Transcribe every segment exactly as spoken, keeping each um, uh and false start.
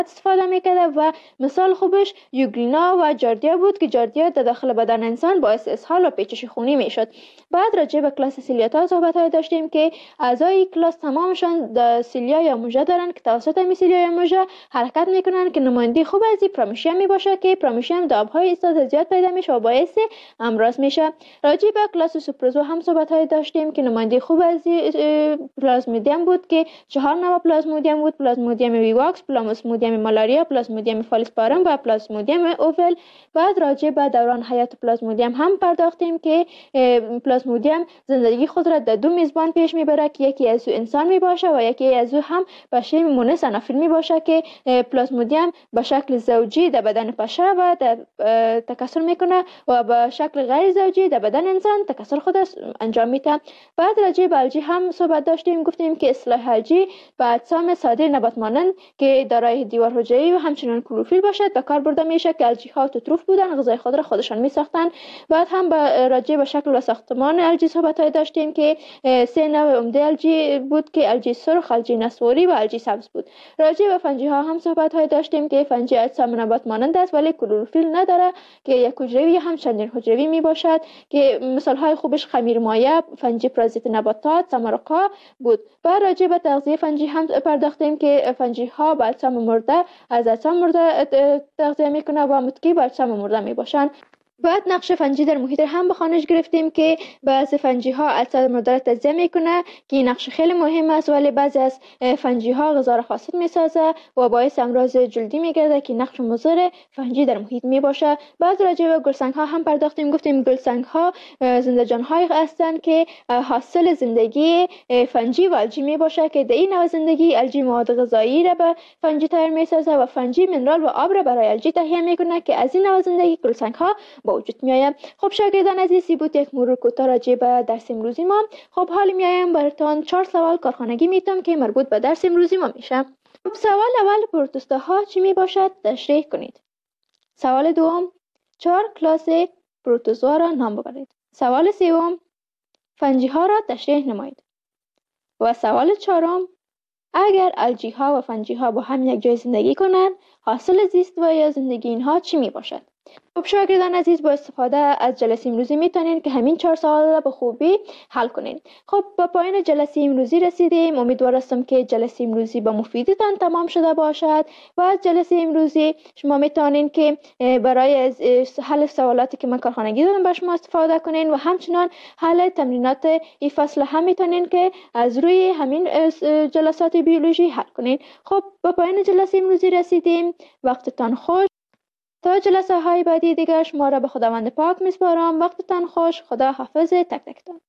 استفاده میکرده و مثال خوبش یوگرینا و جاردیا بود که جاردیا در داخل بدن انسان باعث اسهال و پیچش خونی میشد. بعد راجع به کلاس سیلیاتا صحبت های داشتیم که اعضای کلاس تمامشان د سیلیا یا موژه دارند که توسط می سیلیا یا موژه حرکت میکنند که نماینده خوب از این پرامیشیم می باشه که پرامیشیم د آبهای ایستاده زیاد پیدا میشه و باعث امراض میشه. راجع به کلاس سوپرزو هم صحبت های داشتیم که نماینده خوب از پلازمودیم بود که چهار نوع پلازمودیم بود: پلازمودیم ویواکس، پلازمودیم مالاریا، پلازمودیم فالسپارم و پلازمودیم اوول. بعد راجع به دوران حیات پلازمودیم هم پرداختیم که پلازمودیم زندگی خود را در دو میزبان پیش میبره که یکی از او انسان میباشه و یکی از او هم بشه مونس انافیل میباشه که پلازمودیم به شکل زوجی در بدن پشه و در تکثر میکنه و به شکل غیر زوجی در بدن انسان تکثر خود انجام میده. بعد راجع به الژی هم صحبت داشتیم، گفتیم که اصطلاح الژی به اجسام ساده نبات مانند که دارای دیوار حجروی و همچنین کلروفیل باشد به کار برده میشه که الژی ها اتروف بودن، غذای خود را خودشان میساختن. بعد هم به راجع به شکل و ساختمان الژی صحبت های داشتیم که سه نوع عمده الژی بود که الژی سرخ، الژی نسواری و الژی سبز بود. راجع به فنجی ها هم صحبت های داشتیم که فنجی اجسام نبات مانند است ولی کلروفیل نداره که یک حجروی هم چندین حجروی می باشد که مثال های خوبش خمیر مایع، فنجی پرازیت نباتات، سمرقا بود. بعد راجع به تغذیه فنجی هم پرداختیم که فنجی ها به اجسام مرده از اجسام مرده تغذیه میکنه و متکی به اجسام مرده می باشند. بعد نقش فنجی در محیط هم به خوانش گرفتیم که بعضی فنجی ها اجساد مرده را تجزیه میکنه که این نقش خیلی مهم است، ولی بعضی از فنجی ها غذا را فاسد میسازه و باعث امراض جلدی میگرده که نقش مضر فنجی در محیط میباشه. بعد راجع به گلسنگ ها هم پرداختیم، گفتیم گلسنگ ها زنده جان های هستند که حاصل زندگی فنجی و الژی میباشه که در این نوع زندگی الژی مواد غذایی را به فنجی تغییر میسازه و فنجی منرال و آب را برای الژی تهیه میکنه که از این نوع زندگی گلسنگ ها وجود میایم. خب شاگردان عزیزی بود یک مرور کوتاه راجع به درس امروزی ما. خب حالی میایم براتون چهار سوال کارخانگی میتونم که مربوط به درس امروزی ما میشه. خب سوال اول پروتوزوا ها چی میباشد تشریح کنید. سوال دوم چهار کلاس پروتوزوا را نام ببرید. سوال سوم فنجی ها را تشریح نمایید. و سوال چهارم اگر الژی ها و فنجی ها با هم یک جای زندگی کنند حاصل زیست و یا زندگی اینها چی میباشد؟ خب شاگردان عزیز با استفاده از جلسه امروزی میتونین که همین چهار سوال را به خوبی حل کنین. خب با پایان جلسه امروزی رسیدیم. امیدوار هستم که جلسه امروزی با مفیدتان تمام شده باشد و از جلسه امروزی شما میتونین که برای حل سوالاتی که من کارخانگی دادم به شما استفاده کنین و همچنان حل تمرینات این فصل هم میتونین که از روی همین جلسات بیولوژی حل کنین. خب با پایان جلسه امروزی رسیدیم. وقتتان خوش. تا جلسه های بعدی دیگر شما را به خداوند پاک میسپارم. وقتتان خوش. خدا حافظ تک تکتان.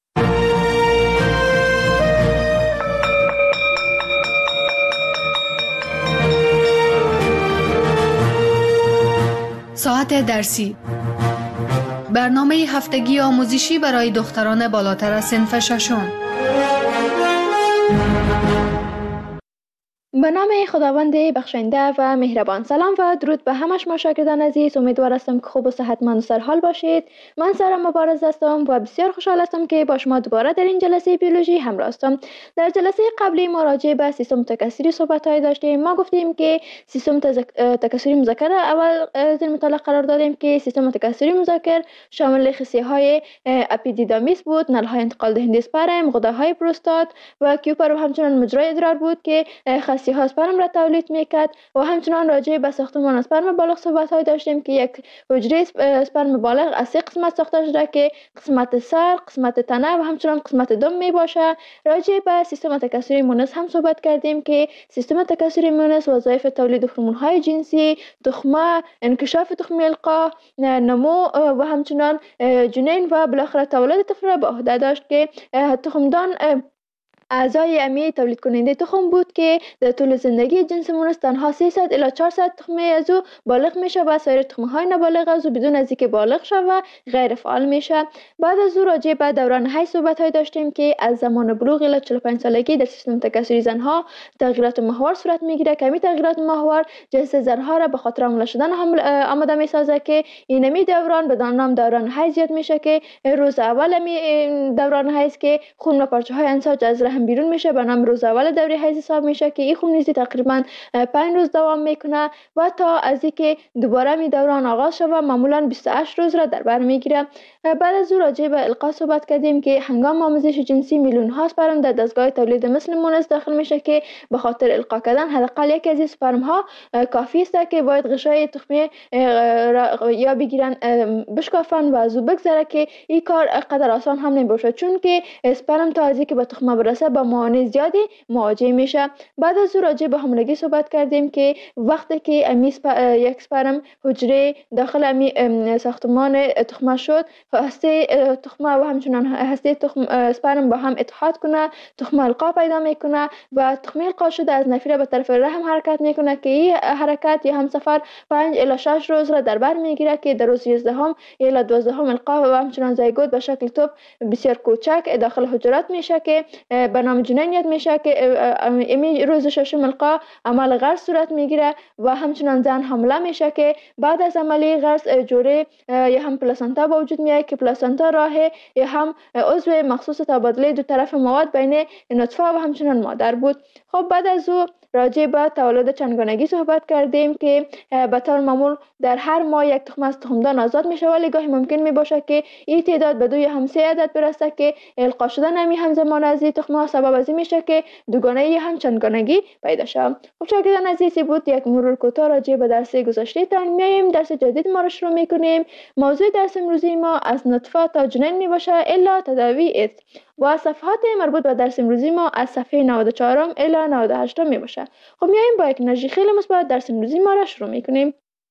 ساعت درسی، برنامه هفتگی آموزشی برای دختران بالاتر از صنف ششم. به نام خداوند بخشنده و مهربان. سلام و درود به همه شما شاگردان عزیز. امیدوار هستم که خوب و صحتمند و سرحال باشید. من سارا مبارز هستم و بسیار خوشحال هستم که با شما دوباره در این جلسه بیولوژی همراه هستم. در جلسه قبلی ما راجع به سیستم تکثری صحبت‌های داشتیم. ما گفتیم که سیستم تکثری مذکر اول در مطالعه قرار دادیم که سیستم تکثری مذکر شامل خصیه‌های اپیدیدامیس بود، نل‌های انتقال دهنده اسپرم، غده‌های پروستات و کیوپر و همچنان مجرای ادرار بود که خصیه ها اسپرم را تولید میکرد و همچنان راجع به ساختمان اسپرم بالغ صحبت های داشتیم که یک حجره اسپرم بالغ از سه قسمت ساخته شده که قسمت سر، قسمت تنه و همچنان قسمت دم می باشه. راجع به سیستم تکثری مونس هم صحبت کردیم که سیستم تکثری مونس وظایف تولید هورمون های جنسی، تخمه، انکشاف تخمی القاح، نمو و همچنان جنین و بالاخره تولد طفل را به عهده داشت که تخمدان اعضای امی تولید کننده تخم بود که در طول زندگی جنس مونس تنها سیصد الی چهارصد تخمه از او بالغ میشه و سایر تخمه های نابالغ از او بدون از اینکه بالغ شود غیر فعال میشه. بعد از او راجع به دوران حیض صحبت های داشتیم که از زمان بلوغ الی چهل و پنج سالگی در سیستم تکثری زنها تغییرات محور صورت میگیره که همین تغییرات محور جنس زنها را به خاطر حامله شدن آماده میسازه که اینمی دوران به نام دوران حیض یاد میشه که روز اول می دوران حیض که خون و پارچه های انساج از رحم رحم بیرون میشه به نام روز اول دوره حیض حساب میشه که این خوب نیزی تقریبا پنج روز دوام میکنه و تا از اینکه دوباره می دوران آغاز شود معمولا بیست و هشت روز را در بر میگیره. بعد از او راجع به القا صحبت کردیم که هنگام آموزش جنسی میلیون ها اسپرم در دستگاه تولید مثل مونس داخل میشه که به خاطر القا کردن حداقل یکی از اسپرم ها کافی است که باید غشای تخمی یا بگیرن بشکافن و از او بگذره که این کار قدر آسان هم نمیشه چون که اسپرم تا از اینکه به تخمه برسه با موانع زیادی مواجه میشه. بعد از او راجع به حاملگی صحبت کردیم که وقتی که امی یک اسپرم حجره داخل امی ساختمان تخمه شد هسته تخمه و همچنان هسته تخم اسپرم با هم اتحاد کنه تخمه القا پیدا میکنه و تخمه القا شده از نفیره به طرف رحم حرکت میکنه که این حرکت یا هم سفر پنج الی شش روز را در بر میگیره که در روز یازدهم الی دوازدهم القا و همچنان زایگوت به شکل توپ بسیار کوچک داخل حجرات میشه که به نام جنین یاد میشه که امی روز ششم القا عمل غرس صورت میگیره و همچنان زن حامله میشه که بعد از عملی غرس جوره یا هم پلاسنتا به وجود میاد که پلاسنتا راه یا هم عضو مخصوص تبادله دو طرف مواد بین نطفه و همچنان مادر بود. خب بعد از او راجع به تولد چندگانگی صحبت کردیم که به طور معمول در هر ماه یک تخم از تخمدان آزاد میشه ولی گاهی ممکن می باشه که این تعداد به دو یا هم سه عدد برسه که القا شدن همی همزمان از این تخم ها سبب از این میشه که دوگانه یا هم چندگانگی پیدا شه. خب شاگردان عزیزی بود یک مرور کوتاه راجع به درس گذشته تان. میایم درس جدید ما رو شروع میکنیم. موضوع درس امروزی ما از نطفه تا جنین می باشه الا تداوی ایدز و صفحات مربوط به درس امروزی ما از صفحه نود و چهار الی نود و هشت می باشه. خب میایم با یک انرژی خیلی مثبت درس امروزی ما را شروع میکنیم.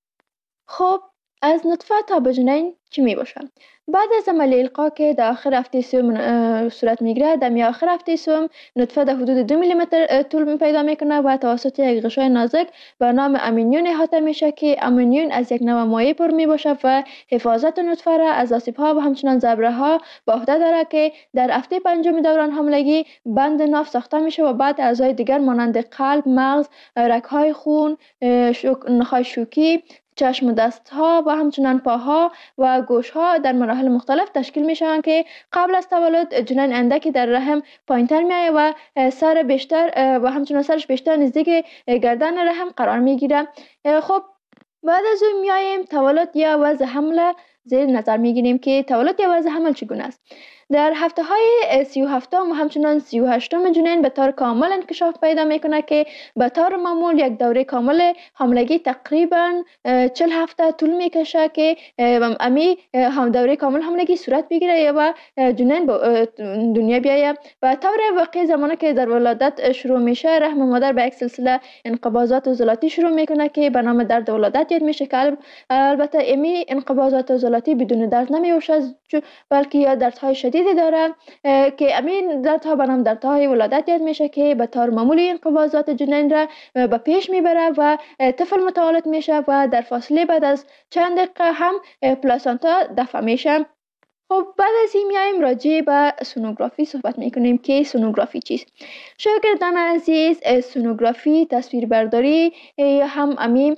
خب از نطفه تا به جنین چی می باشه؟ بعد از عمل القا که در آخر هفته سوم صورت میگیره در می آخر هفته سوم نطفه در حدود دو میلی متر طول پیدا میکنه و توسط یک غشای نازک به نام امینیون احاطه میشه که امینیون از یک نوع مایع پر می باشه و حفاظت نطفه را از آسیب ها و همچنان ضربه ها به عهده داره که در هفته پنجم دوران حاملگی بند ناف ساخته میشه و بعد اعضای دیگر مانند قلب، مغز، رگ های خون، نخاع شوکی، چشم و دست ها و همچنان پاها و گوش ها در مراحل مختلف تشکیل می شوند که قبل از تولد جنین اندکی در رحم پایینتر می آید و سر بیشتر و همچنان سرش بیشتر نزدیک گردن رحم قرار می گیره. خب بعد از اون می آییم تولد یا وضع حمل زیر نظر می گیریم که تولد یا وضع حمل چگونه است. در هفته های سی و هفتم و همچنان سی و هشتم جنین به طور کامل انکشاف پیدا میکنه که به طور معمول یک دوره کامل حاملگی تقریبا چهل هفته طول میکشه که امی هم دوره کامل حاملگی صورت بگیره یا و جنین به دنیا بیایه. و طور واقعی زمانی که در ولادت شروع میشه رحم مادر به یک سلسله انقباضات عضلاتی شروع میکنه که به نام درد ولادت یاد میشه که البته امی انقباضات عضلاتی بدون درد نمیوشه بلکه یا دردهای شدید دیده داره که امین دردها به نام دردهای ولادت یاد میشه که به طور معمولی انقباضات جنین را به پیش میبره و طفل متولد میشه و در فاصله بعد از چند دقیقه هم پلاسنتا دفع میشه. خب بعد از این میایم راجع به سونوگرافی صحبت میکنیم که سونوگرافی چیست. شاگردان عزیز سونوگرافی تصویربرداری هم امین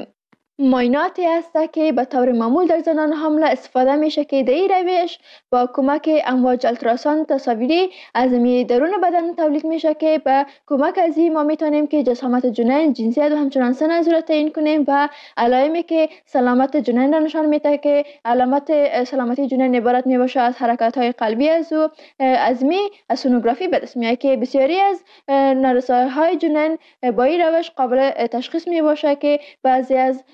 معایناتی است که به طور معمول در زنان حامله استفاده میشه که در این روش با کمک امواج التراساند تصاویری از می درون بدن تولید میشه که با کمک از این ما میتونیم که جسامت جنین، جنسیت و همچنان سن از را تعیین کنیم و علائمی که سلامت جنین را نشان میده که علامت سلامتی جنین عبارت میباشه از حرکات های قلبی از او از می از سونوگرافی به دست میاد که بسیاری از نارسایی های جنین با این روش قابل تشخیص میباشه که بعضی از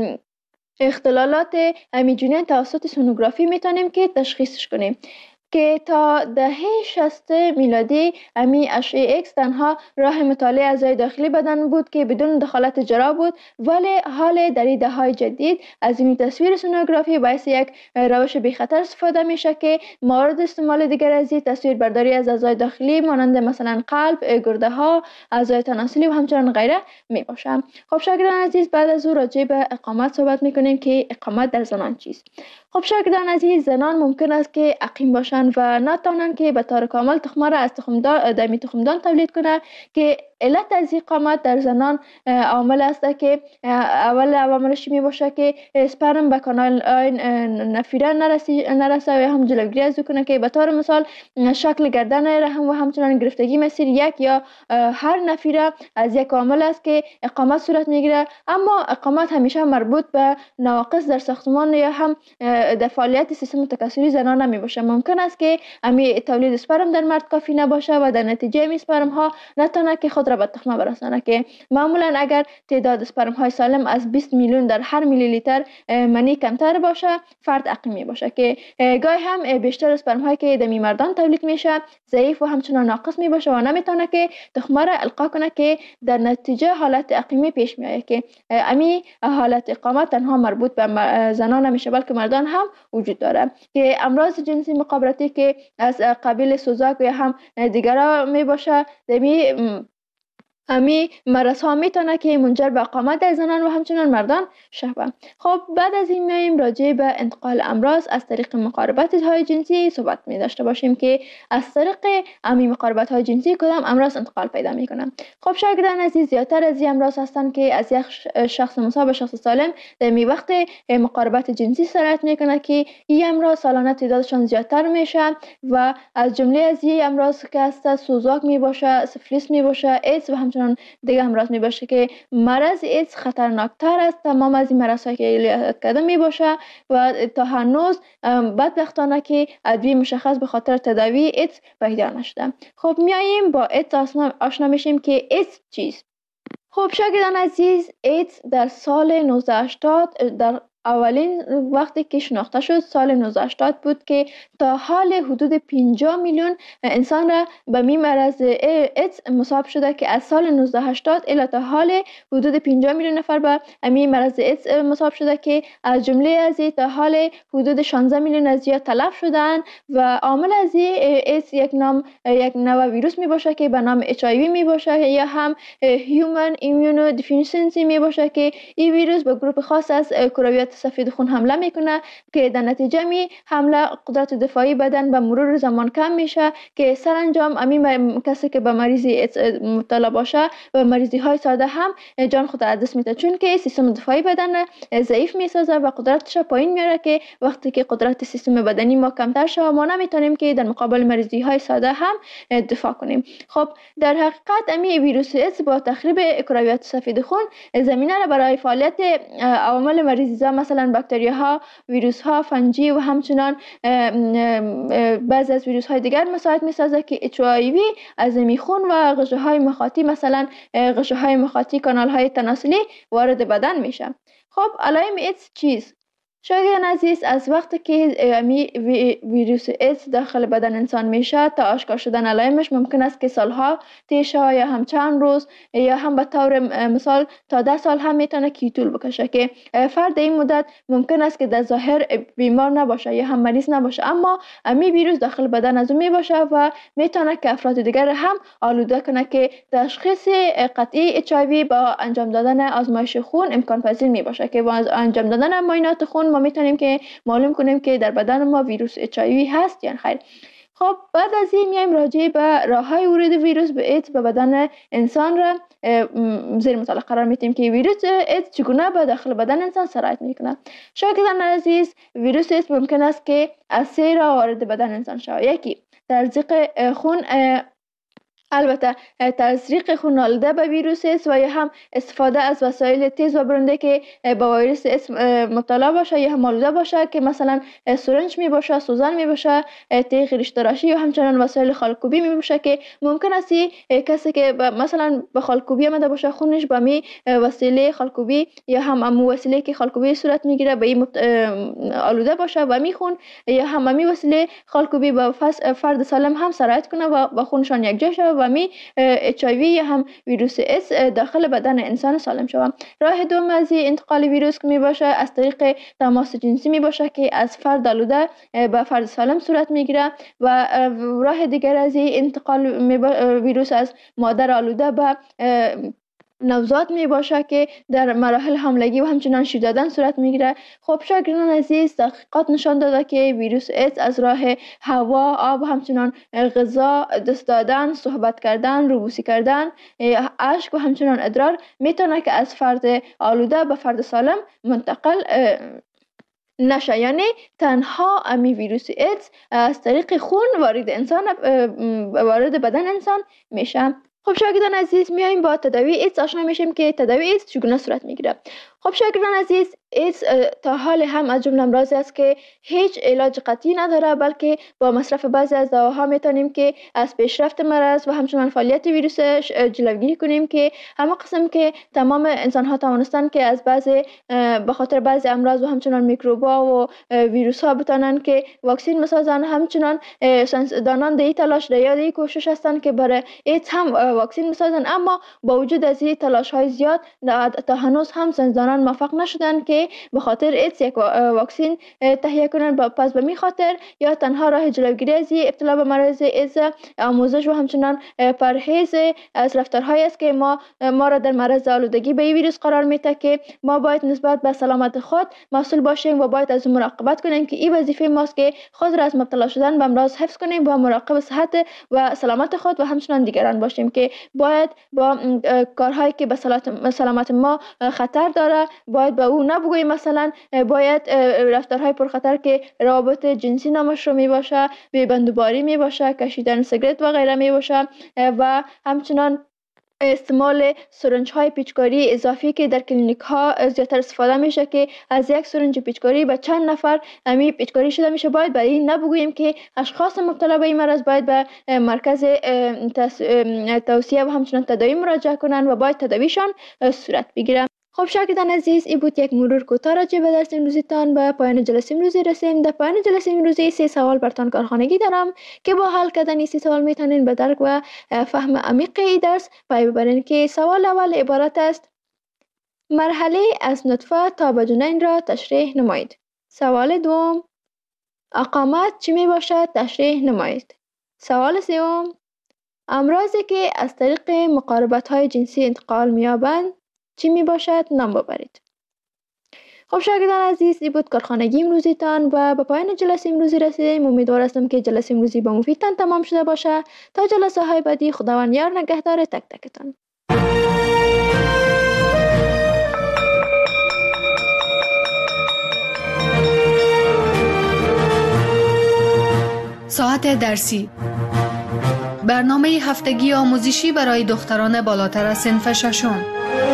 اختلالات امی جنین توسط سونوگرافی میتونیم که تشخیصش کنیم که تا دهه شصت میلادی امی اشعه ایکس تنها راه مطالعه اعضای داخلی بدن بود که بدون دخالت جراح بود ولی حال در این دهه‌های جدید از این تصویر سونوگرافی باعث یک روش بی خطر استفاده میشه که مورد استعمال دیگر از این تصویر برداری از اعضای داخلی مانند مثلا قلب، گرده ها، اعضای تناسلی و همچنان غیره می باشه. خب شاگردان عزیز بعد از او راجع به اقامت صحبت میکنیم که اقامت در زنان چیست. خب شاگردان عزیز زنان ممکن است که عقیم باشند و نتوانند که به طور کامل تخمه را از تخمدان دمی تخمدان تولید کنند که علت از اقامت در زنان عامل است که اول عواملش می باشه که اسپرم به کانال نفیره نرسی نرسه و هم جلوگیری از کنه که به طور مثال شکل گردن رحم و همچنان گرفتگی مسیر یک یا هر نفیره از یک عامل است که اقامت صورت میگیره. اما اقامت همیشه مربوط به نواقص در ساختمان یا هم در فعالیت سیستم تکثری زنان نمی باشه. ممکن است که امی تولید اسپرم در مرد کافی نباشه و در نتیجه امی اسپرم ها نتونه که خود را به تخمه برسانه که معمولا اگر تعداد اسپرم های سالم از بیست میلیون در هر میلی لیتر منی کمتر باشه فرد عقیمی باشه که گاهی هم بیشتر اسپرم هایی که دمی مردان تولید میشه ضعیف و همچنان ناقص می باشه و نمیتونه که تخمه را القا کنه که در نتیجه حالت عقیمی پیش میآید که امی حالت اقامت تنها مربوط به زنان نمیشه بلکه مردان هم وجود داره که امراض جنسی مقابلتی که از قبیل سوزاک یا هم دیگرها می باشه دمی امی مرض ها میتونه که منجر به اقامت در زنان و همچنان مردان شود. خب بعد از این میایم راجع به انتقال امراض از طریق مقاربت های جنسی صحبت می داشته باشیم که از طریق امی مقاربت های جنسی کدام امراض انتقال پیدا میکنن. خب شاگردان عزیز زیادتر از این امراض هستن که از یک شخص مصاب به شخص سالم در می وقت مقاربت جنسی سرایت میکنه که این امراض سالانه تعدادشان زیادتر میشه و از جمله از این امراض که هست سوزاک می باشه، سفلیس می باشه، ایدز و همچنان دیگه امراض می باشه که مرض ایدز خطرناکتر است تمام از این مرض هایی که یاد کرده می باشه و تا هنوز بدبختانه که ادویه مشخص به خاطر تداوی ایدز پیدا نشده. خب میاییم با ایدز آشنا میشیم که ایدز چیست. خب شاگردان عزیز ایدز در سال نوزده هشتاد در اولین وقتی که شناخته شد سال نوزده هشتاد بود که تا حال حدود پنجاه میلیون انسان را به می مرض ایدز مصاب شده که از سال نوزده هشتاد الی تا حال حدود پنجاه میلیون نفر به می مرض ایدز مصاب شده که از جمله از تا حال حدود شانزده میلیون از یا تلف شدن و عامل از ایدز یک نام یک نوع ویروس می باشه که به نام اچ آی وی می باشه یا هم هیومن ایمیونو دیفیشنسی می باشه که این ویروس به گروه خاص از کرویات سفید خون حمله میکنه که در نتیجه می حمله قدرت دفاعی بدن به مرور زمان کم میشه که سرانجام امی کسی که به مریضی مبتلا باشه و مریضی های ساده هم جان خود از دست میده چون که سیستم دفاعی بدن ضعیف میسازه و قدرتش پایین میاره که وقتی که قدرت سیستم بدنی ما کمتر شه ما نمیتونیم که در مقابل مریضی های ساده هم دفاع کنیم. خب در حقیقت امی ویروس ایدز با تخریب کرویات سفید خون زمینه را برای فعالیت عوامل مریضی مثلا باکتریاها، ویروس ها، فنجی و همچنان بعضی از ویروس های دیگر مساعد میسازه که اچ آی وی از میخون و غشه های مخاطی مثلا غشه های مخاطی کانال های تناسلی وارد بدن میشه. خب علائم ایدز چیست؟ شاگردان عزیز از وقتی که امی ویروس ایدز داخل بدن انسان میشه تا آشکار شدن علائمش ممکن است که سالها طی شه یا هم چند روز یا هم به طور مثال تا ده سال هم میتونه که طول بکشه که فرد این مدت ممکن است که در ظاهر بیمار نباشه یا هم مریض نباشه اما امی ویروس داخل بدن از اون میباشه و میتونه که افراد دیگر هم آلوده کنه که تشخیص قطعی اچ آی وی با انجام دادن آزمایش خون امکان پذیر میباشه که با انجام دادن معاینات خون ما میتونیم که معلوم کنیم که در بدن ما ویروس اچ آی وی هست یا خیر. خب بعد از این میایم راجع به راههای ورود ویروس به ایدز به بدن انسان را زیر مطالعه قرار میدیم که ویروس ایدز چگونه به داخل بدن انسان سرایت میکنه. شاگردان عزیز ویروس ایدز ممکن است که از سه راه وارد بدن انسان شود. یکی تزریق خون، البته تزریق خون آلوده به ویروس ایدز و یا هم استفاده از وسایل تیز و برنده که با ویروس ایدز مبتلا باشه یا هم آلوده باشه که مثلا سرنج می باشه، سوزن می باشه، تیغ ریش‌تراشی یا همچنان وسایل خالکوبی می باشه که ممکن است کسی که مثلا به خالکوبی آمده باشه خونش با می وسیله خالکوبی یا هم امو وسیله که خالکوبی صورت میگیره به این آلوده باشه و می خون یا هم می وسیله خالکوبی با فرد سالم هم سرایت کنه و با خونشان یکجا شه و می اچ آی وی یا هم ویروس ایدز داخل بدن انسان سالم شود. راه دوم از انتقال ویروس می باشه از طریق تماس جنسی می باشه که از فرد آلوده به فرد سالم صورت میگیره و راه دیگر از انتقال ویروس از مادر آلوده به نوزاد می باشه که در مراحل حاملگی و همچنان شیر دادن صورت میگیره. خب شاگردان عزیز، تحقیقات نشان داده که ویروس ایدز از راه هوا، آب و همچنان غذا، دست دادن، صحبت کردن، روبوسی کردن، اشک و همچنان ادرار میتونه که از فرد آلوده به فرد سالم منتقل نشه. یعنی تنها امی ویروس ایدز از طریق خون وارد انسان وارد بدن انسان میشه. خب شاگردان عزیز، میایم با تداوی ایدز آشنا میشیم که تداوی ایدز چگونه صورت میگیره. خب شاگردان عزیز، ایدز تا حال هم از جمله امراضی است که هیچ علاج قطعی نداره، بلکه با مصرف بعضی از دواها میتونیم که از پیشرفت مرض و همچنان فعالیت ویروسش جلوگیری کنیم، که همه قسم که تمام انسان ها توانستن که از بعضی به خاطر بعضی امراض و همچنان میکروبا و ویروس ها بتونن که واکسین مسازن. همچنان ساینسدانان در تلاش در این کوشش هستن که برای ایدز هم واکسین مسازن، اما با وجود از این تلاش های زیاد تا هنوز هم ساینسدانان موفق نشدن که به خاطر ایدز یک واکسین تهیه کنن. پس به می خاطر یا تنها راه جلوگیری از ابتلا به مرض ایدز آموزش و همچنان پرهیز از رفتارهایی است که ما ما را در معرض آلودگی به این ویروس قرار میده، که ما باید نسبت به سلامت خود مسئول باشیم و باید از مراقبت کنیم که این وظیفه ماست که خود را از مبتلا شدن به امراض حفظ کنیم و مراقب صحت و سلامت خود و همچنان دیگران باشیم، که باید با کارهایی که به سلامت ما خطر داره باید به او نبگوییم. مثلا باید رفتارهای پرخطر که روابط جنسی نامشروع می باشه، بی‌بندوباری می باشه، کشیدن سیگرت و غیره می باشه و همچنان استعمال سرنج های پیچکاری اضافی که در کلینیک ها زیادتر استفاده میشه، که از یک سرنج پیچکاری به چند نفر امی پیچکاری شده میشه. باید برای این نبگوییم که اشخاص مبتلا به این مرض باید به مرکز توصیه و همچنان تداوی مراجعه کنن و باید تداویشان صورت بگیره. خب شاگردان عزیز، این بود یک مرور کوتاه راجع به درس امروزیتان. به پایان جلسه امروزی رسیم. در پایان جلسه امروزی سه سوال برتان کارخانگی دارم که با حل کردن این سه سوال میتونین به درک و فهم عمیق این درس پی ببرین. که سوال اول عبارت است: مرحله از نطفه تا به جنین را تشریح نمایید. سوال دوم: اقامت چی می باشد؟ تشریح نمایید. سوال سوم: امراضی که از طریق مقاربت های جنسی انتقال می‌یابند چی می باشد؟ نام ببرید. خب شاگردان عزیز، این بود کارخانگی امروزیتان و به پایان جلسه امروزی رسیدیم. امیدوار هستم که جلسه امروزی با مفیدتان تمام شده باشه. تا جلسه های بعدی، خداوند یار نگهدار تک تکتان. ساعت درسی، برنامه هفتگی آموزشی برای دختران بالاتر از صنف ششم.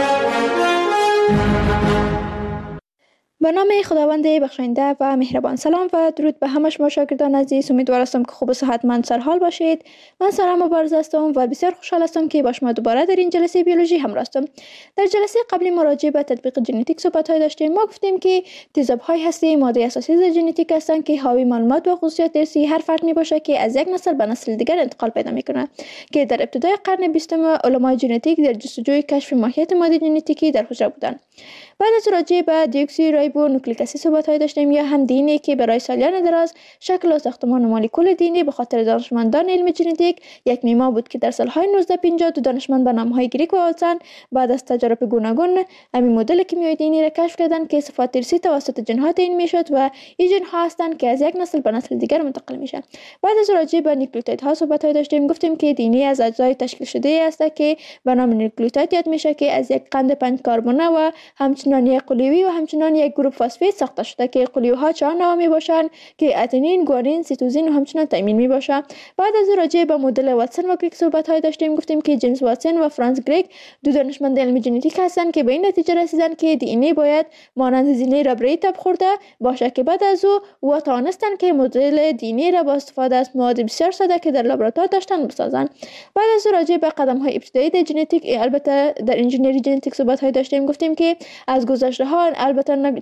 به نام خداوند بخشنده و مهربان. سلام و درود به همه شما شاگردان عزیز. امیدوار هستم که خوب و صحتمند سرحال باشید. من سارا مبارز هستم و بسیار خوشحال هستم که با شما دوباره در این جلسه بیولوژی همراه هستم. در جلسه قبلی ما راجع به تطبیق ژنتیک صحبت‌های داشتیم. ما گفتیم که تیزاب‌های هستی ماده اساسی ژنتیک هستند که حاوی معلومات و خصوصیات ارثی هر فرد میباشه که از یک نسل به نسل دیگر انتقال پیدا میکنه، که در ابتدای قرن بیستم علمای ژنتیک در جستجوی کشف ماهیت ماده ژنتیکی در حجره بودند. بعد از راجع به دیوکسی رایبو نوکلیک اسید صحبت‌های داشتیم، یا هم دی ان ای که برای سالیان دراز شکل و ساختمان مولکول دی ان ای به خاطر دانشمندان علم ژنتیک یک معما بود، که در سال‌های نوزده پنجاه دو دانشمند به نام‌های گریک و آلسن بعد از تجارب گوناگون همین مدل کیمیایی دی ان ای را کشف کردند که صفات ارثی توسط ژن‌ها تعیین می‌شد و این ژن‌ها هستند که از یک نسل به نسل دیگر منتقل میشن. بعد از راجع به نیوکلیوتیدها صحبت‌های داشتیم، گفتیم که دی ان ای از اجزای تشکیل شده است که به نام نیوکلیوتید یاد میشه، که از یک قند پنج کربونه و همچنان یک قلوی و همچنان یک گروپ فسفید ساخته شده، که قلوها چهار نوع می باشند که اتنین، گوارین، سیتوزین و همچنان تایمین می باشه. بعد از راجع به مدل واتسون و کریک صحبت های داشتیم، گفتیم که جیمز واتسون و فرانس کریک دو دانشمند علم ژنتیک هستند که به این نتیجه رسیدند که دی ان ای باید مانند زینه ربری تب خورده باشه، که بعد از او و توانستند که مدل دی ان ای را با استفاده از مواد بسیار ساده که در لابراتوار داشتن بسازند. بعد از راجع به قدم های ابتدایی در ژنتیک، البته در انجینری ژنتیک صحبت های داشتیم، گفتیم که از گذشته ها البته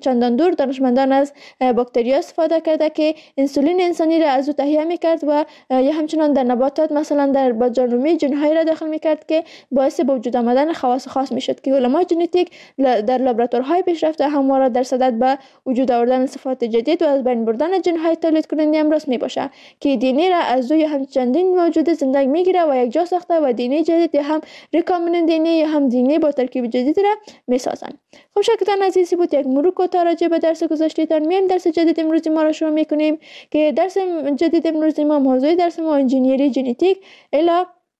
چندان دور دانشمندان از باکتریا استفاده کرده که انسولین انسانی را از او تهیه میکرد و یا همچنان در نباتات مثلا در باجانرومی جنهای را داخل میکرد که باعث به وجود آمدن خواص خاص میشد که علمای ژنتیک در لابراتوارهای پیشرفته همواره در صدد به وجود آوردن صفات جدید و از بین بردن جنهای تولید کننده امراض میباشه که دی ان ای را از او یا هم چندین موجود زنده میگیره و یک جا ساخته و دی ان ای جدید یا هم ریکامبیننت دی ان ای یا هم دی ان ای با ترکیب جدید را میسازن. خب شاگردان عزیزی بود یک مرور کوتاه راجع به درس گذشته‌تان. میایم درس جدید امروزی ما را شروع میکنیم که درس جدید امروزی ما موضوع درس ما انجینیری ژنتیک الی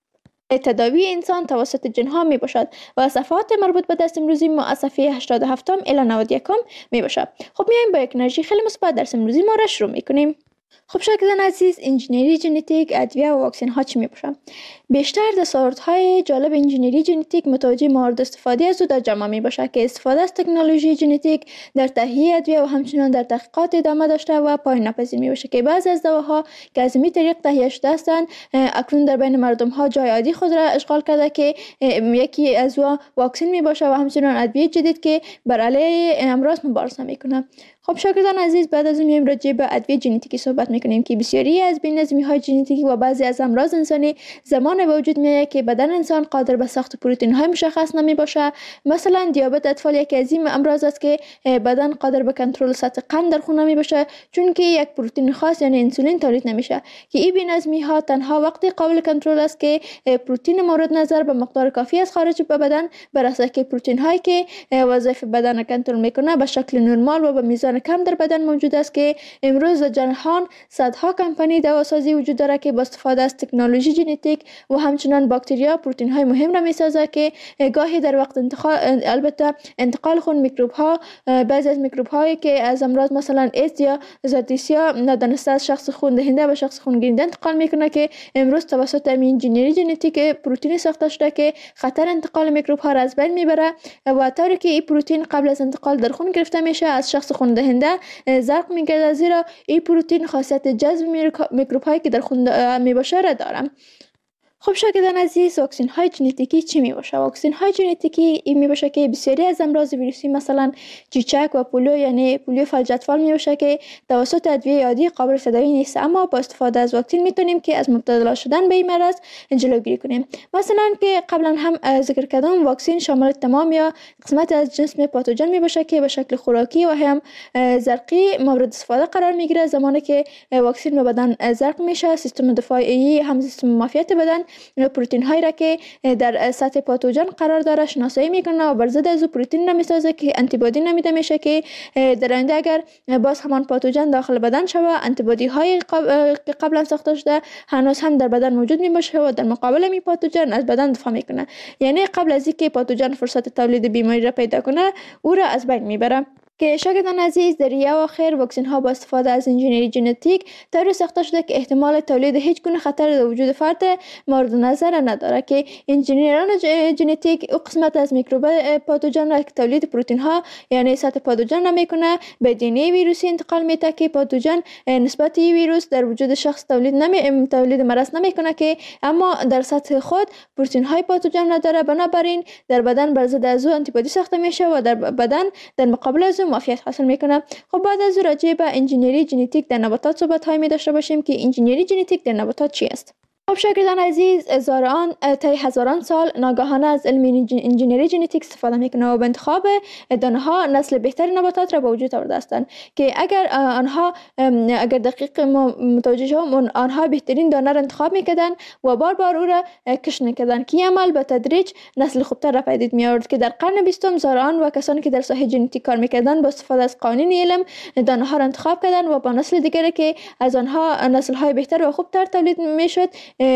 تداوی انسان توسط جنها می باشد و صفحات مربوط به درس امروزی ما از صفحه هشتاد و هفت الی نود و یک می باشد. خب میایم با یک انرژی خیلی مثبت درس امروزی ما را شروع میکنیم. خب شاگردان عزیز، انجینری ژنتیک، ادویه و واکسن ها چی می باشند؟ بیشتر دستاوردهای جالب انجینری ژنتیک متوجه مورد استفاده از او در جامعه می باشد که استفاده از تکنولوژی ژنتیک در تهیه ادویه و همچنین در تحقیقات ادامه داشته و پایان ناپذیر می باشد که بعضی از دواها که از این طریق تهیه شده هستند اکنون در بین مردم ها جای عادی خود را اشغال کرده که یکی از او واکسن می باشد و همچنین ادویه جدید که بر علیه امراض مبارزه می کنه. خب شاگردان عزیز، بعد از این میایم راجع به ادویه ژنتیکی صحبت میکنیم که بسیاری از بی‌نظمی های ژنتیکی و بعضی از امراض انسانی زمان به وجود میاد که بدن انسان قادر به ساخت پروتئین های مشخص نمی باشه. مثلا دیابت اطفال یکی از این امراض است که بدن قادر به کنترل سطح قند در خون نمی باشه چون که یک پروتئین خاص یعنی انسولین تولید نمیشه که این بی‌نظمی ها تنها وقتی قابل کنترل است که پروتئین مورد نظر به مقدار کافی از خارج به بدن برسه که پروتئین هایی که وظایف بدن کنترل میکنه به شکل نرمال و به میزان کم در بدن موجود است که امروز در جهان صدها کمپانی دواسازی وجود داره که با استفاده از تکنولوژی ژنتیک و همچنان باکتریا پروتئین های مهم را میسازه که گاهی در وقت انتقال البته انتقال خون میکروب ها بعضی از میکروب هایی که از امراض مثلا ایدز یا زادیسیا ندانسته از شخص خون دهنده به شخص خون گیرنده انتقال میکنه که امروز توسط انجینری ژنتیک پروتئین ساخته شده که خطر انتقال میکروب ها را از بین میبره و طوری که این پروتئین قبل از انتقال در خون گرفته میشه از شخص خون دهنده زرق میگردد زیرا این پروتئین خاصیت جذب میکروب هایی که در خون می باشه را دارم. خب شاگردان عزیز، واکسن های ژنتیکی چی می باشه؟ واکسن های ژنتیکی این می باشه که بسیاری از امراض ویروسی مثلا چیچک و پولیو یعنی پولیو فلج اطفال می باشه که توسط ادویه عادی قابل تداوی نیست، اما با استفاده از واکسن میتونیم که از مبتلا شدن به این مرض جلوگیری کنیم. مثلا که قبلا هم ذکر کردم واکسن شامل تمام یا قسمت از جسم پاتوژن می باشه که به شکل خوراکی و هم زرقی مورد استفاده قرار میگیره. زمانی که واکسن به بدن زرق میشه سیستم دفاعی هم سیستم معافیت بدن پروتئین هایی را که در سطح پاتوژن قرار داره شناسایی میکنه و بر ضد از او پروتئین نمیسازه که آنتی بادی نمیده میشه که در آینده اگر باز همان پاتوژن داخل بدن شوه آنتی بادی های که قبلا ساخته شده هنوز هم در بدن موجود میباشه و در مقابل می پاتوژن از بدن دفاع میکنه، یعنی قبل از اینکه پاتوژن فرصت تولید بیماری را پیدا کنه او را از بین میبره. که شاگردان عزیز، در اواخر واکسن ها با استفاده از انجینری ژنتیک طوری ساخته شده که احتمال تولید هیچ گونه خطر در وجود فرد مورد نظر نداره که انجینران ژنتیک او قسمت از میکروب پاتوژن را که تولید پروتئین ها یعنی سطح پاتوژن را میکنه به دی ان ای ویروسی انتقال میده که پاتوژن نسبت ویروس در وجود شخص تولید نمی تولید مرض نمیکنه که اما در سطح خود پروتئین های پاتوژن را داره، بنابراین در بدن بر ضد از او آنتی بادی ساخته میشه و در بدن در مقابل از معافیت حاصل میکنه. خب بعد از راجع به انجینری ژنتیک در نباتات صحبت های می داشته باشیم که انجینری ژنتیک در نباتات چی است؟ خب شاگردان عزیز، هزاران تا هزاران سال ناگهانه از علم انجینری ژنتیک استفاده میکنه و به انتخاب دانه ها نسل بهتر نباتات را به وجود آورده هستند که اگر آنها اگر دقیق متوجه شوم آنها بهترین دانه را انتخاب میکردن و بار بار او را کشت میکردن که این عمل به تدریج نسل خوبتر را پدید می آورد که در قرن بیستم زارعان و کسانی که در ساحه ژنتیک کار میکردن با استفاده از قوانین علم دانه ها را انتخاب کردن و با نسل دیگری که از آنها نسل های بهتر و خوبتر تولید میشد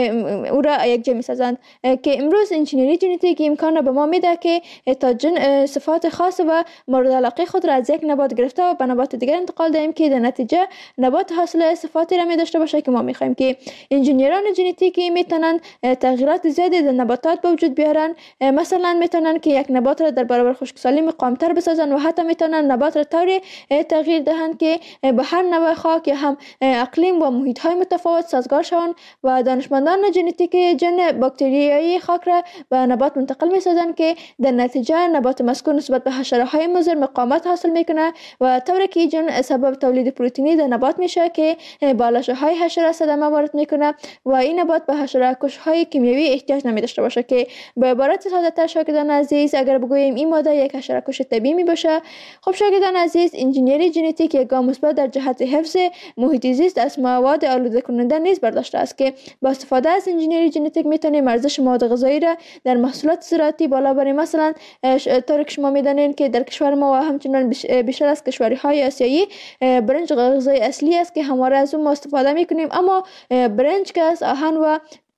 او را یک جا می‌سازند که امروز انجینری ژنتیک امکان را به ما میده که تا جن صفات خاص و مورد علاقه خود را از یک نبات گرفته و به نبات دیگر انتقال دهیم که در نتیجه نبات حاصل صفاتی را می داشته باشه که ما می‌خوایم. که انجینران ژنتیکی میتونن تغییرات زیادی در نباتات به وجود بیارن، مثلا میتونن که یک نبات را در برابر خشکسالی مقاوم‌تر بسازن و حتی میتونن نبات را طوری تغییر دهند که به هر نوع خاک یا هم اقلیم و محیط‌های متفاوت سازگار شوند و دانش دانشمندان ژنتیک جن باکتریایی خاک را به نبات منتقل می سازند که در نتیجه نبات مذکور نسبت به حشره های مضر مقاومت حاصل میکنه و طوری که جن سبب تولید پروتئینی در نبات میشه که با لاشه های حشره صدمه وارد میکنه و این نبات به حشره کش های کیمیایی احتیاج نمی داشته باشه که به عبارت ساده تر شاگردان عزیز اگر بگوییم این ماده یک حشره کش طبیعی می باشه. خب شاگردان عزیز، انجینیری ژنتیک یک گام مثبت در جهت حفظ محیط زیست از مواد آلوده کننده نیز برداشته است که با استفاده از انجینیری ژنتیک میتونیم ارزش مواد غذایی را در محصولات زراعتی بالا بریم. مثلا طوری که شما میدانید که در کشور ما و همچنان بیشتر از کشورهای آسیایی برنج غذای اصلی است که همواره از اون ما استفاده میکنیم، اما برنج که از آهن و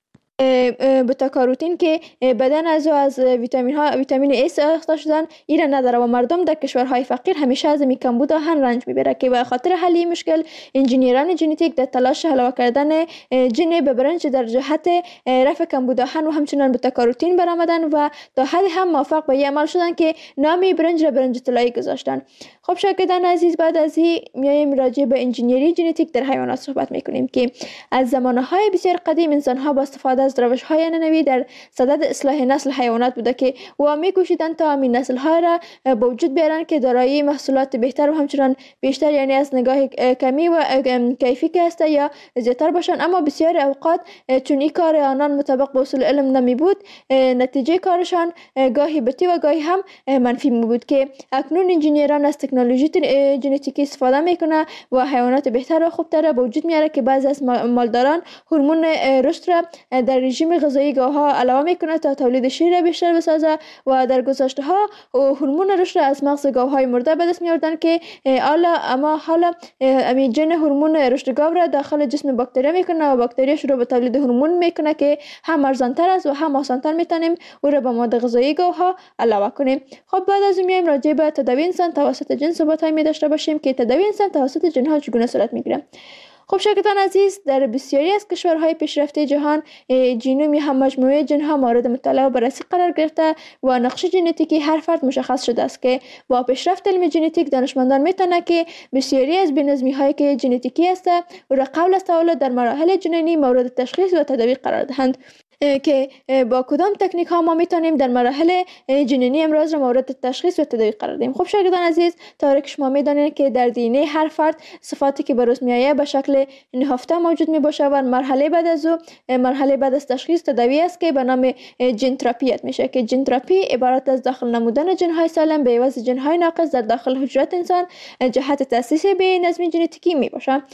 بتا کاروتین که بدن از از ویتامین ها ویتامین ای ساخته شدن ایران نداره و مردم در کشورهای فقیر همیشه از می کمبود آهن رنج میبره که به خاطر حل این مشکل انجینیران ژنتیک در تلاش علاوه کردن ژن به برنج در جهت رفع کمبود آهن و همچنان بتا کاروتین برآمدن و تا حد هم موفق به این عمل شدن که نام برنج را برنج طلایی گذاشتن. خب شاگردان عزیز، بعد از این میایم راجع به انجینیری ژنتیک در حیوانات صحبت میکنیم که از زمانهای بسیار قدیم انسان ها با استفاده از روش های ننوی در صدد اصلاح نسل حیوانات بوده که و میکوشیدند تا همین نسل ها را به وجود بیارن که دارای محصولات بهتر و همچنان بیشتر، یعنی از نگاه کمی و کیفی که هسته یا زیادتر باشن. اما بسیار اوقات چون این کار آنان مطابق با اصول علم نمی بود، نتیجه کارشان گاهی بتی و گاهی هم منفی می بود که اکنون انجینیران از تکنولوژی ژنتیکی استفاده میکنه و حیوانات بهتر و خوبتر به وجود میاره که بعضی از مالداران هورمون رشد را در رژیم غذایی گاه ها علاوه میکنه تا تولید شیر را بیشتر بسازه و در گذشته ها هورمون رشد را از مغز گاو های مرده به دست میاردن که حالا اما حالا امی جن هورمون رشد گاو را داخل جسم باکتری میکنه و باکتری شروع به تولید هورمون میکنه که هم ارزانتر است و هم آسانتر میتونیم او را به ماده غذایی گاو ها علاوه کنیم. خب بعد از میایم راجع به تداوی انسان توسط جن صحبت های می داشته باشیم که تداوی انسان توسط جن ها چگونه صورت میگیره. خب شاگردان عزیز، در بسیاری از کشورهای پیشرفته جهان ژنوم هم مجموعه جنها مورد مطالعه و بررسی قرار گرفته و نقش ژنتیکی هر فرد مشخص شده است که با پیشرفت علم ژنتیک دانشمندان میتونن که بسیاری از بی‌نظمی هایی که ژنتیکی است و را قبل از تولد در مراحل جنینی مورد تشخیص و تداوی قرار دهند که با کدام تکنیک ها ما میتونیم در مراحل جنینی امراض را مورد تشخیص و تداوی قرار دهیم. خب شاگردان عزیز، طوری که شما میدانید که در دی ان ای هر فرد صفاتی که بروز میآید به شکل نهفته موجود می باشه و مرحله بعد از او مرحله بعد از تشخیص تداوی است که به نام ژن تراپی میشه که ژن تراپی عبارت از داخل نمودن ژن های سالم به عوض ژن های ناقص در داخل حجرات انسان جهت تاسیس به نظم ژنتیکی می باشه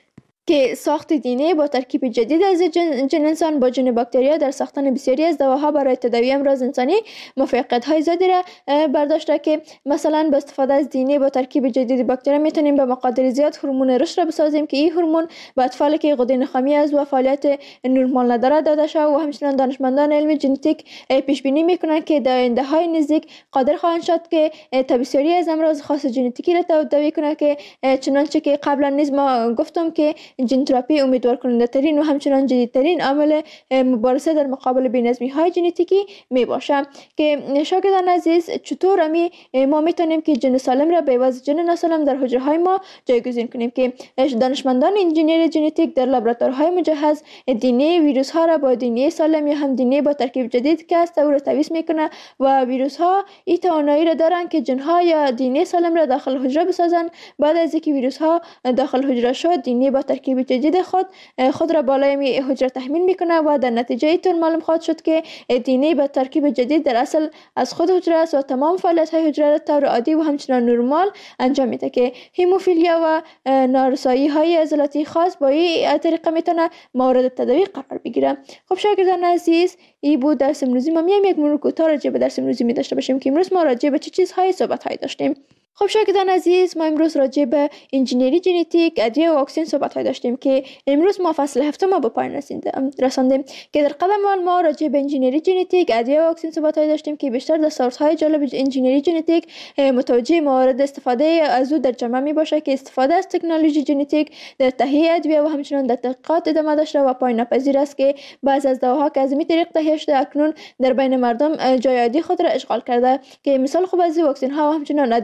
که ساخت دی ان ای با ترکیب جدید از جن, جن انسان با جن باکتریا در ساختن بسیاری از دواها برای تداوی امراض انسانی موفقیت های زیادی را برداشته که مثلا با استفاده از دی ان ای با ترکیب جدید باکتریا میتونیم به مقادیر زیاد هورمون رشد را بسازیم که این هورمون به اطفالی که غده نخامی از و فعالیت نورمال نداره داده شده و همچنین دانشمندان علم ژنتیک پیش بینی میکنند که در آینده های نزدیک قادر خواهند شد که بسیاری از امراض خاص ژنتیکی را تداوی کنند که چنانچه که قبلا نیز ما گفتم که ژن تراپی امیدوار کننده ترین و همچنان جدیدترین عامل مبارزه در مقابل بی‌نظمی های ژنتیکی می باشه که شاگردان عزیز چطور امی ما میتونیم که ژن سالم را به عوض ژن ناسالم در حجره های ما جایگزین کنیم که دانشمندان انجینیر ژنتیک در لابراتوارهای مجهز دی ان ای ویروس ها را با دی ان ای سالم یا هم دی ان ای با ترکیب جدید که است او را تمیز میکنه و ویروس ها این توانایی را دارن که ژن ها یا دی ان ای سالم را داخل حجره بسازن. بعد از اینکه ویروس ها داخل حجره شد، دی ان ای با ترکیب جدید خود خود را بالای می حجره تحمیل میکنه و در نتیجه اینطور معلوم خواهد شد که دی ان ای با ترکیب جدید در اصل از خود حجره است و تمام فعالیت های حجره را طور عادی و همچنان نرمال انجام میده که هموفیلیا و نارسایی های عضلاتی خاص با این طریقه میتونه مورد تداوی قرار بگیره. خب شاگردان عزیز، این بود درس امروزی. ما میایم یک مرور کوتاه راجع به درس امروزی می داشته باشیم که امروز ما راجع به چه چیزهای صحبت های داشتیم. خب شاگردان عزیز، ما امروز راجع به انجینری ژنتیک، ادویه و واکسن صحبت های داشتیم که امروز ما فصل هفتم ما به پایان رساندیم که در قدم اول ما راجع به انجینری ژنتیک، ادویه و واکسن صحبت های داشتیم که بیشتر دستاوردهای جالب انجینری ژنتیک متوجه موارد استفاده از او در جامعه می باشه که استفاده از تکنولوژی ژنتیک در تهیه ادویه و همچنین در تحقیقات ادامه داشته و پایان ناپذیر است که بعضی از دواها که از این طریق تهیه شده اکنون در بین مردم جای عادی خود را اشغال کرده که مثال خوب از واکسن ها و همچنین ادویه جدید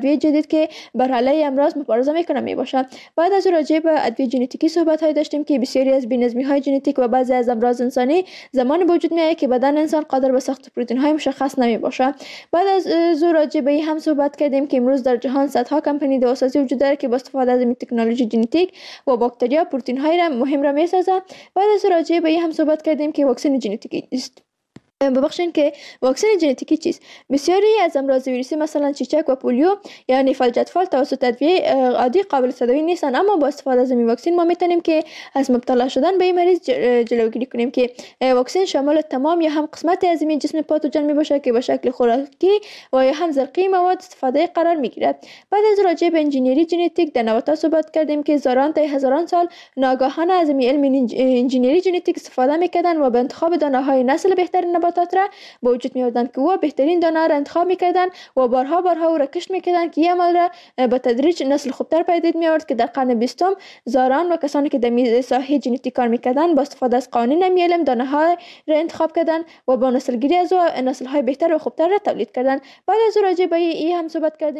بود که بر علیه امراض مبارزه میکنه میباشه. بعد از راجع به ادویه ژنتیکی صحبت های داشتیم که بسیاری از بی‌نظمی های ژنتیک و بعضی از امراض انسانی زمان به وجود میاد که بدن انسان قادر به ساخت پروتئین های مشخص نمیباشه. بعد از زو راجع به هم صحبت کردیم که امروز در جهان صدها کمپانی داروسازی وجود داره که با استفاده از این تکنولوژی ژنتیک و باکتریا پروتئین های را مهم را میسازند. بعد از راجع به هم صحبت کردیم که واکسن ژنتیکی است. ببخشید که واکسن ژنتیکی چیست؟ بسیاری از امراض ویروسی مثلا چیچک و پولیو یعنی فلج اطفال توسط ادویه عادی قابل تداوی نیستند، اما با استفاده از این واکسن ما میتونیم که از مبتلا شدن به این مریض جلوگیری کنیم که واکسن شامل تمام یا هم قسمت از این جسم پاتوژن میباشه که به شکل خوراکی و یا هم زرقی مواد استفاده قرار میگیرد. بعد از راجع به انجینیری ژنتیک در نباتات صحبت کردیم که هزاران تا هزاران سال ناگهانه از این علم انجینیری ژنتیک استفاده میکردن و به انتخاب دانه های نسل بهترین نباتات را به وجود می آوردند که او بهترین دانه را انتخاب میکردند و بارها بارها او را کشت میکردند که این عمل را به تدریج نسل خوبتر پدید می آورد که در قرن بیستم زاران و کسانی که در ساحه ژنتیک کار میکردند با استفاده از قوانین علم دانه ها را انتخاب کردند و با نسل گیری از او نسل های بهتر و خوبتر را تولید کردند. بعد از راجع به این هم صحبت کردیم